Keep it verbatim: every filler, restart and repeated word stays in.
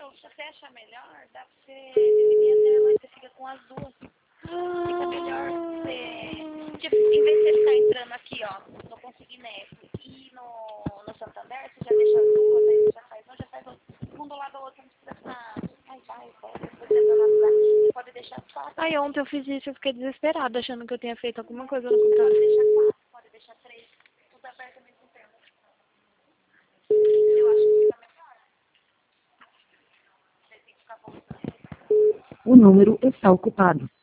Entendeu? Se você achar melhor, dá pra você dividir a tela e você fica com as duas. Fica melhor você... Tipo, em vez de você ficar entrando aqui, ó, no Consignet e no, no Santander, você já deixa as duas, aí você já faz um, já faz um, um do lado do outro, não precisa ficar... Ai, vai, vai, depois você entra no lugar. Você pode deixar quatro. Aí ontem eu fiz isso e eu fiquei desesperada, achando que eu tinha feito alguma coisa no computador. Pode deixar quatro, pode deixar três, tudo aberto ao mesmo tempo. Eu acho que fica melhor. Você tem que ficar voltando. O número está ocupado.